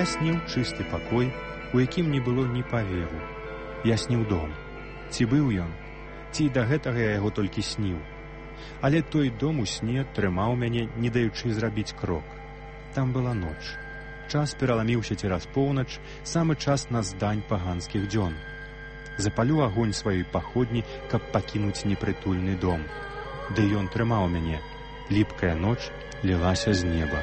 Я сніў чысты пакой, у якім не было ні паверу. Я сніў дом. Ці быў ён? Ці да гэтага я яго толькі сніў? Але той дом у сне трымаў мяне, не даючы зрабіць крок. Там была ноч. Час пераламіўся цераз поўнач, самы час на здань паганскіх дзён. Запалю агонь сваёй паходні, каб пакінуць непрытульны дом. Ды ён трымаў мяне. Ліпкая ноч лілася з неба.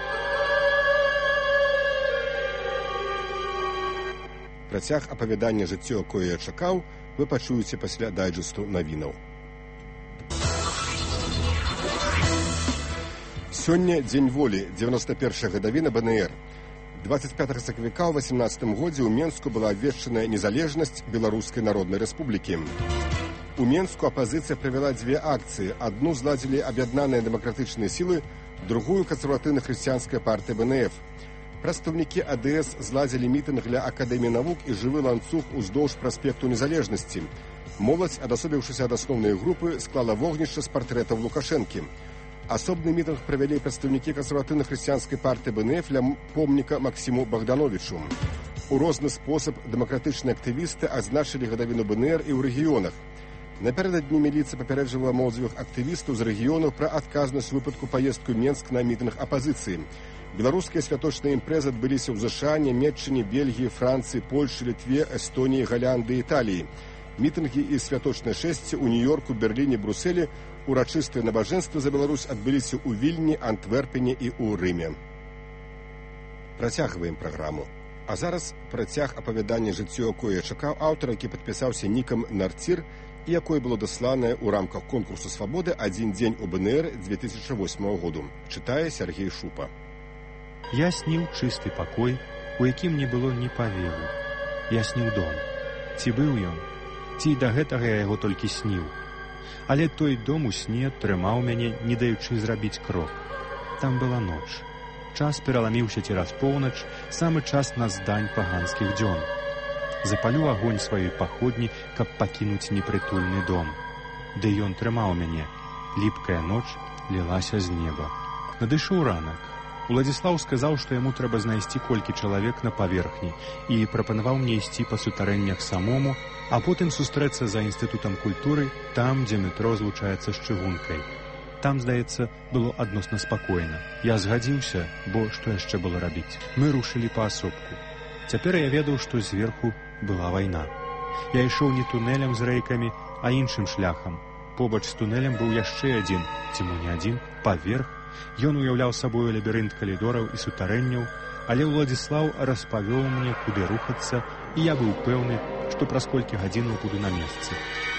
Працяг апавядання «Жыццё, якое я чакаў» вы пачуеце пасля дайджэсту навінаў. Сёння дзень волі, 91-ша гадавіна БНР. 25 сакавіка ў 18 годзе ў Менску была абвешчаная незалежнасць Беларускай Народнай Рэспублікі. У Менску апазіцыя правяла дзве акцыі. Адну зладзілі аб'яднаныя дэмакратычныя сілы, другую кансерватыўна-хрысціянская партыя БНФ. Прадстаўнікі АДС зладзілі мітынг для Акадэміі навук і жывы ланцуг уздоўж праспекту Незалежнасці. Моладзь, адасобіўшыся ад асноўнай групы, склала вогнішча з партрэтаў Лукашэнкі. Асобны мітынг правялі прадстаўнікі кансерватыўна-хрысціянскай партыі БНФ ля помніка Максіму Богдановичу. У розны спосаб дэмакратычныя актывісты адзначылі гадавіну БНР і ў рэгіёнах. Напярэдадні міліцыя папярэджвала моладзевых актывістаў з рэгіёнаў пра адказнасць у выпадку паездку Менск на мітынг апазіцыі. Беларускія святочныя імпрэзы адбыліся ў ЗША, Нямецчыне, Бельгіі, Францыі, Польшы, Літве, Эстоніі, Галандыі, Італіі. Мітынгі і святочныя шэсці ў Нью-Йорку, Берліне, Брусэлі, урачыстыя набажэнствы за Беларусь адбыліся ў Вільні, Антверпене і ў Рыме. Працягваем праграму. А зараз працяг апавядання «Жыццё, якое я чакаў» аўтара, які падпісаўся нікам Нарцір і якое было дасланае ў рамках конкурсу «Свабоды. Адзін дзень у БНР» 2008 году. Чытае Сергей Шупа. Я сніў чысты пакой, у якім не было ні паверу. Я сніў дом. Ці быў ён? Ці да гэтага я яго толькі сніў? Але той дом у сне трымаў мяне, не даючы зрабіць крок. Там была ноч. Час пераламіўся цераз поўнач, самы час на здань паганскіх дзён. Запалю агонь сваёй паходні, каб пакінуць непрытульны дом. Ды ён трымаў мяне. Ліпкая ноч лілася з неба. Надышоў ранак. Уладзіслаў сказаў, што яму трэба знайсці колькі чалавек на паверхні і прапанаваў мне ісці па сутарэннях самому, а потым сустрэцца за інстытутам культуры там, дзе метро злучаецца з чыгункай. Там, здаецца, было адносна спакойна. Я згадзіўся, бо што яшчэ было рабіць? Мы рушылі паасобку. Цяпер я ведаў, што зверху была вайна. Я ішоў не тунэлем з рэйкамі, а іншым шляхам. Побач з тунэлем быў яшчэ адзін, ці мо не адзін, паверх. Ён уяўляў сабою лабірынт калідораў і сутарэнняў, але Уладзіслаў распавёў мне, куды рухацца, і я быў пэўны, што праз колькі гадзінаў буду на месцы.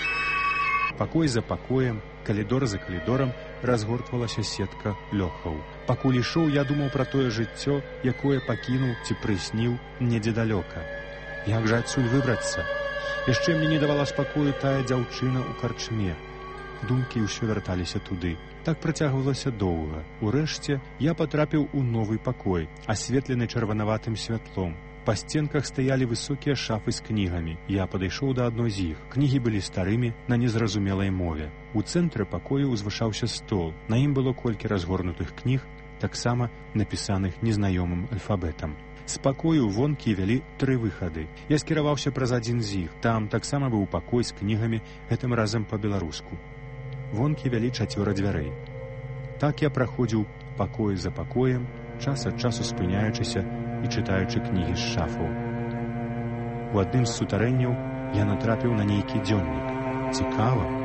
Пакой за пакоем, калідор за калідорам разгортвалася сетка лёгкаў. Пакуль ішоў, я думаў пра тое жыццё, якое пакінуў ці прысніў недзе далёка. Як жа адсюль выбрацца? Яшчэ мне не давала спакою тая дзяўчына ў карчме. Думкі ўсё вярталіся туды. Так працягвалася доўга. Урэшце я патрапіў у новы пакой, асветлены чырванаватым святлом. Па сценках стаялі высокія шафы з кнігамі. Я падышоў да адной з іх. Кнігі былі старымі, на незразумелай мове. У цэнтры пакою узвышаўся стол. На ім было колькі разгорнутых кніг, таксама напісаных незнаёмым альфабетам. З пакою вонкі вялі 3 выхады. Я скіраваўся праз адзін з іх. Там таксама быў пакой з кнігамі, гэтым разам па-беларуску. Вонкі вялі 4 дзвярэй. Так я праходзіў пакой за пакоем, час ад часу спыняючыся і чытаючы кнігі з шафаў. У адным з сутарэнняў я натрапіў на нейкі дзённік. Цікава.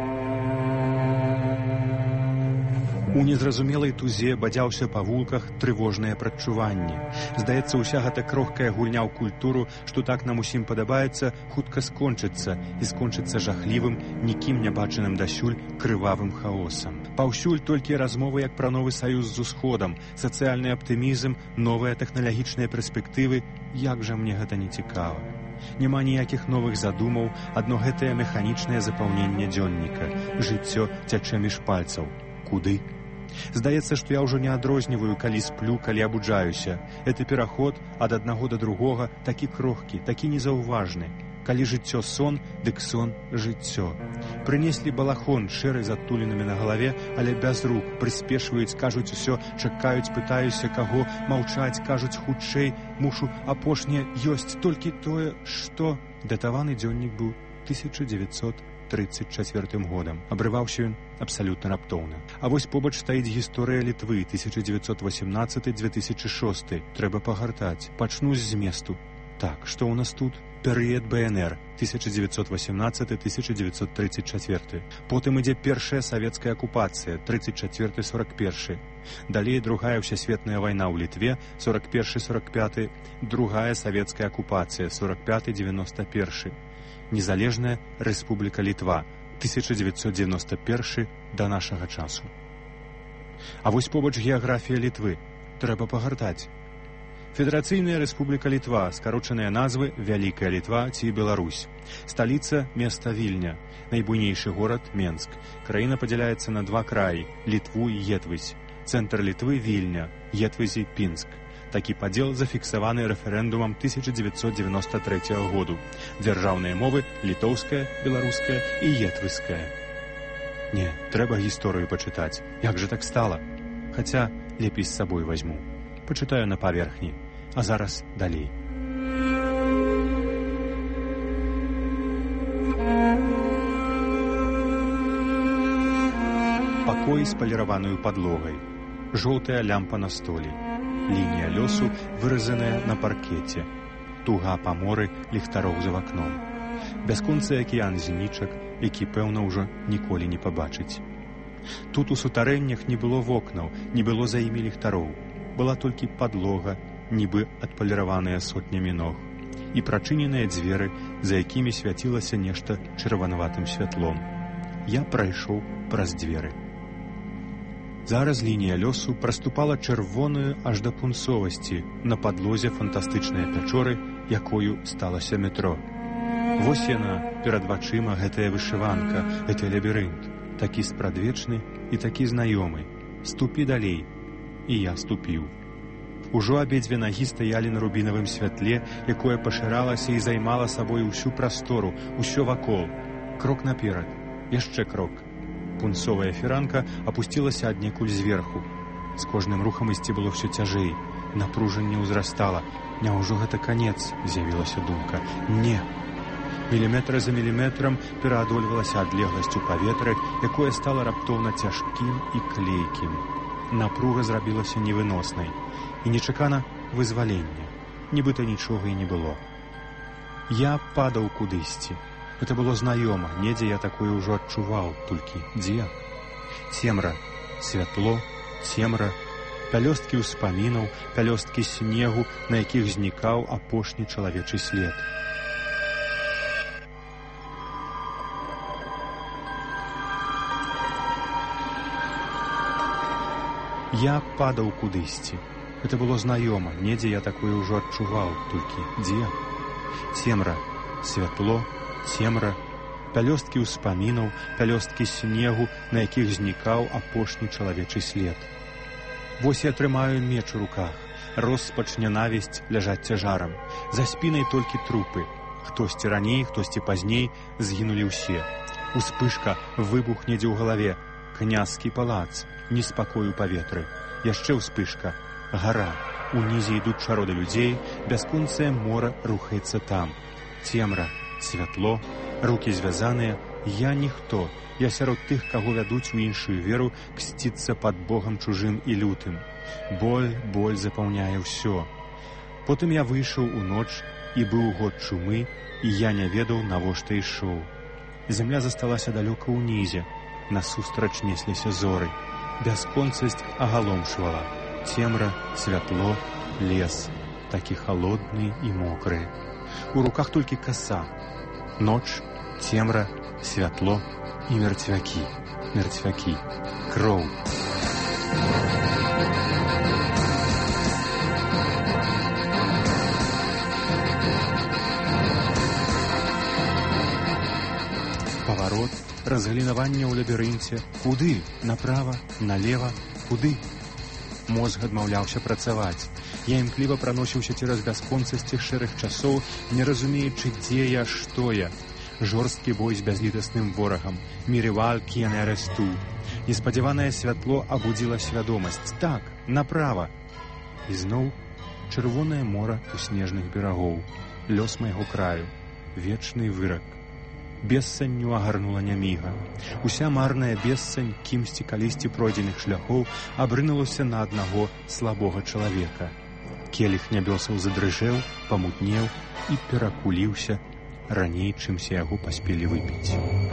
У незразумелай тузе бадзяўся па вулках трывожнае прадчуванне. Здаецца, уся гэта крохкая гульня ў культуру, што так нам усім падабаецца, хутка скончыцца і скончыцца жахлівым, нікім не бачаным дасюль крывавым хаосам. Паўсюль толькі размовы як пра новы саюз з усходам, сацыяльны аптымізм, новыя тэхналагічныя перспектывы. Як жа мне гэта не цікава. Няма ніякіх новых задумаў, адно гэтае механічнае запаўненне дзённіка. Жыццё цячэ між пальцаў. Куды? Здаецца, што я ўжо не адрозніваю, калі сплю, калі абуджаюся. Гэты пераход ад аднаго да другога такі крохкі, такі незаўважны. Калі жыццё сон, дык сон жыццё. Прынеслі балахон, шэры з адтулінамі на галаве, але без рук, прыспешваюць, кажуць усё, чакаюць, пытаюся, каго, маўчаць, кажуць хутчэй, мушу апошняе, ёсць толькі тое, што... Датаваны дзённік быў 1934 годам. Абрываўся ён абсалютна раптоўна. А вось побач стаіць гісторыя Літвы 1918-2006. Трэба пагартаць. Пачну з зместу. Так, што ў нас тут? Перыяд БНР 1918-1934. Потым ідзе першая савецкая акупацыя 34-41. Далей другая ўсесветная вайна ў Літве 41-45. Другая савецкая акупацыя 45-91. Незалежная Рэспубліка Літва 1991 да нашага часу. А вось побач геаграфія Літвы. Трэба пагартаць. Федэрацыйная Рэспубліка Літва, скарочаныя назвы Вялікая Літва ці Беларусь. Сталіца – места Вільня. Найбуйнейшы горад – Менск. Краіна падзяляецца на два краі – Літву і Етвязь. Цэнтр Літвы – Вільня, Етвязі – Пінск. Такі падзел зафіксаваны рэферэндумам 1993 году. Дзяржаўныя мовы – літоўская, беларуская і етвыская. Не, трэба гісторыю пачытаць. Як жа так стала? Хаця лепей з сабой вазьму. Пачытаю на паверхні. А зараз далей. Пакой з паліраваною падлогай. Жоўтая лямпа на столі. Лінія лёсу, выразаная на паркеце. Туга па моры ліхтароў за вакном. Бясконцы акіян зенічак, які, пэўна, ўжо ніколі не пабачыць. Тут у сутарэннях не было вокнаў, не было за імі ліхтароў. Была толькі падлога, нібы адпаліраваная сотнямі ног, і прачыненыя дзверы, за якімі свяцілася нешта чырванаватым святлом. Я прайшоў праз дзверы. Зараз лінія лёсу праступала чырвоную аж да пунцовасці на падлозе фантастычныя пячоры, якою сталася метро. Вось яна, перад вачыма, гэтая вышыванка, гэты лабірынт, такі спрадвечны і такі знаёмы. Ступі далей. І я ступіў. Ужо абедзве нагі стаялі на рубінавым святле, якое пашыралася і займала сабой усю прастору, усё вакол. Крок наперад, яшчэ крок. Пунцовая фіранка апусцілася аднекуль зверху. З кожным рухам ісці было ўсё цяжэй. Напружанне ўзрастала. Няўжо гэта канец, з'явілася думка. Не. Міліметр за міліметрам пераадольвалася адлегласць у паветры, якое стала раптоўна цяжкім і клейкім. Напруга зрабілася невыноснай. І нечакана вызваленне. Нібыта нічога і не было. Я падаў кудысьці. Гэта было знаёма, недзе я такое ўжо адчуваў, толькі дзе? Цемра, святло, цемра, пялёсткі ўспамінаў, пялёсткі снегу, на якіх знікаў апошні чалавечы след. Я падаў кудысьці. Гэта было знаёма, недзе я такое ўжо адчуваў, толькі дзе? Цемра, святло, цемра, пялёсткі ўспамінаў, пялёсткі снегу, на якіх знікаў апошні чалавечы след. Вось я трымаю меч у руках, роспач, нянавісць ляжаць цяжарам. За спінай толькі трупы. Хтосьці раней, хтосьці пазней, згінулі ўсе. Успышка, выбух недзе ў галаве. Княскі палац, неспакой у паветры. Яшчэ ўспышка, гара. Унізе ідуць чароды людзей, бясконцае мора рухаецца там. Цемра, святло, рукі звязаныя. Я ніхто. Я сярод тых, каго вядуць у іншую веру, ксціцца пад Богам чужым і лютым. Боль запаўняе ўсё. Потым я выйшаў у ноч, і быў год чумы, і я не ведаў, навошта ішоў. Зямля засталася далёка ўнізе. Насустрач несліся зоры. Бясконцасць агаломшвала. Цемра, святло, лес. Такі халодны і мокры. У руках толькі каса. Ноч, цемра, святло і мерцвякі. Мерцвякі. Кроў. Паварот, разгалінаванне ў лабірынце. Куды? Направа, налева, куды? Мозг адмаўляўся працаваць. Я імкліва праносіўся цераз бясконцасці шэрых часоў, не разумеючы, дзе я, што я. Жорсткі бой з бязлітасным ворагам, мірываль к'ен аресту. Неспадзяванае святло абудзіла свядомасць. Так, направа. І зноў чырвонае мора ў снежных берагоў. Лёс майго краю. Вечны вырак. Бессанню агарнула няміга. Уся марная бессань кімсьці калісьці пройдзеных шляхоў абрынулася на аднаго слабога чалавека. Келіх нябёсаў задрыжэў, памутнеў і перакуліўся раней, чымся яго паспелі выпіць.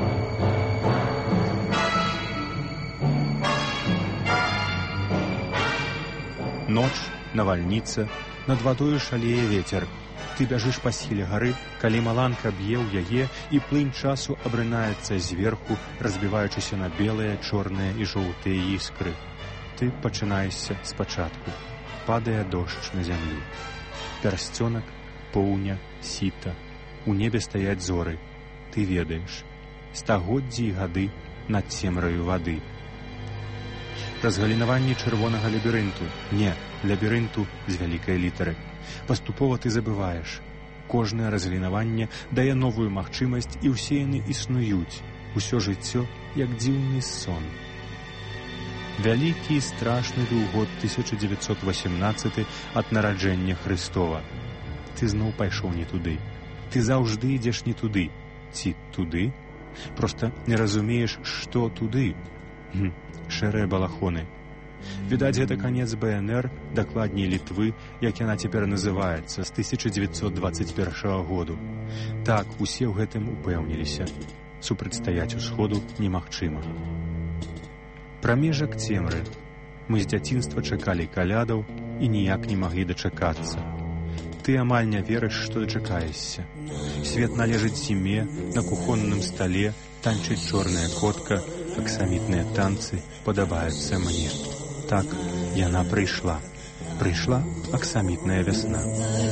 Ноч, навальніца, над вадою шалее вецер. Ты бяжыш па схіле гары, калі маланка б'е ў яе, і плынь часу абрынаецца зверху, разбіваючыся на белыя, чорныя і жоўтыя іскры. Ты пачынаешся спачатку. Падае дождж на зямлю. Пярсцёнак, поўня, сіта. У небе стаяць зоры. Ты ведаеш. Стагоддзі і гады над цемраю вады. Разгалінаванне чырвонага лабірынту. Не, лабірынту з вялікай літары. Паступова ты забываеш. Кожнае разгалінаванне дае новую магчымасць, і ўсе яны існуюць. Усё жыццё, як дзіўны сон. Вялікі і страшны быў год 1918 ад нараджэння Хрыстова. Ты зноў пайшоў не туды. Ты заўжды ідзеш не туды. Ці туды? Проста не разумееш, што туды. Шэрыя балахоны. Відаць, гэта канец БНР, дакладней Літвы, як яна цяпер называецца, з 1921 году. Так, усе ў гэтым упэўніліся. Супрацьстаяць усходу немагчыма. Прамежак цемры. Мы з дзяцінства чакалі калядаў і ніяк не маглі дачакацца. Ты амаль не верыш, што дачакаешся. Свет належыць зіме, на кухонным стале танчыць чорная котка, аксамітныя танцы падабаюцца мне. Так, яна прыйшла. Прыйшла аксамітная вясна.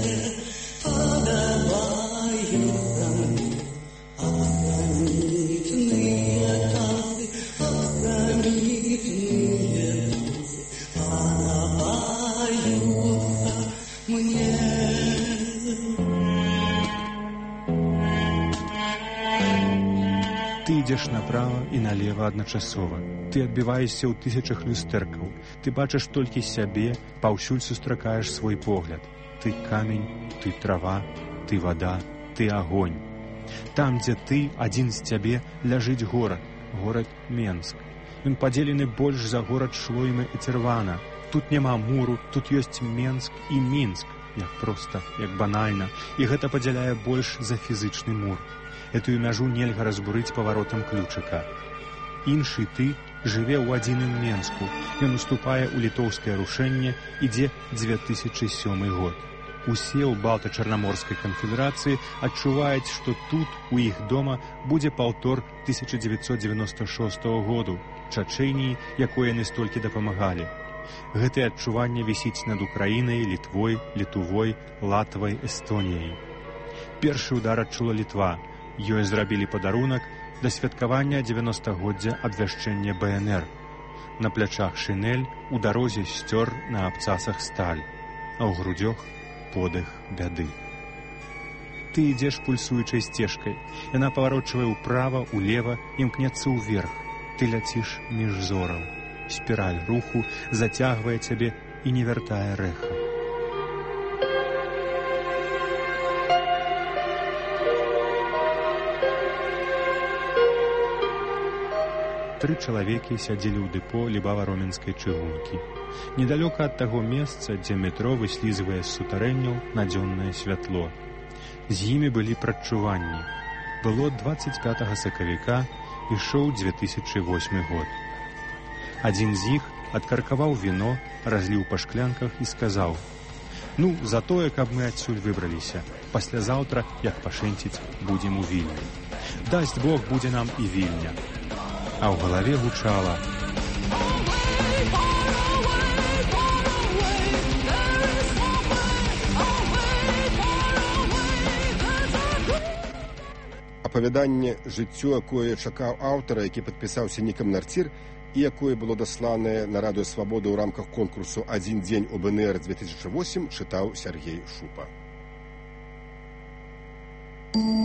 Ты ідзеш направа і налева адначасова. Ты адбіваешся ў тысячах люстэркаў. Ты бачыш толькі сябе, паўсюль сустракаеш свой погляд. Ты камень, ты трава, ты вада, ты агонь. Там, дзе ты, адзін з цябе, ляжыць горад. Горад Менск. Ён падзелены больш за горад Шлойма і Цырвана. Тут няма муру, тут ёсць Менск і Мінск. Як проста, як банальна. І гэта падзяляе больш за фізычны мур. Этую мяжу нельга разбурыць паваротам ключыка. Іншы ты жыве ў адзіным Менску. Ён уступае ў літоўскае рушэнне, ідзе 2007 год. Усе ў Балта-Чарнаморскай канфедэрацыі адчуваюць, што тут, у іх дома, будзе паўтор 1996 году, Чачэніі, якой яны столькі дапамагалі. Гэтае адчуванне вісіць над Украінай, Літвой, Літувой, Латвай, Эстоніяй. Першы удар адчула Літва. Ёй зрабілі падарунак да святкавання 90-годдзя абвяшчэння БНР. На плячах шынель, у дарозе сцёр, на абцасах сталь, а ў грудзях подых бяды. Ты ідзеш пульсуючай сцежкай. Яна паварочвае ўправа, улева, імкнецца ўверх. Ты ляціш між зораў. Спіраль руху зацягвае цябе і не вяртае рэха. Тры чалавекі сядзелі ў дэпо Лібава-Роменскай чыгункі. Недалёка ад таго месца, дзе метро выслізвае з сутарэнняў на дзённае святло. З імі былі прадчуванні. Было 25 сакавіка, ішоў 2008 год. Адзін з іх адкаркаваў віно, разліў па шклянках і сказаў: «Ну, за тое, каб мы адсюль выбраліся. Паслязаўтра, як пашэнціць, будзем у Вільні. Дасць Бог, будзе нам і Вільня». А ў галаве гучала: Апавяданне «Жыццё, якое чакаў аўтара», які падпісаўся нікам Нарцір, і якое было дасланае на Радыё Свабода ў рамках конкурсу «Адзін дзень у БНР-2008», чытаў Сергей Шупа.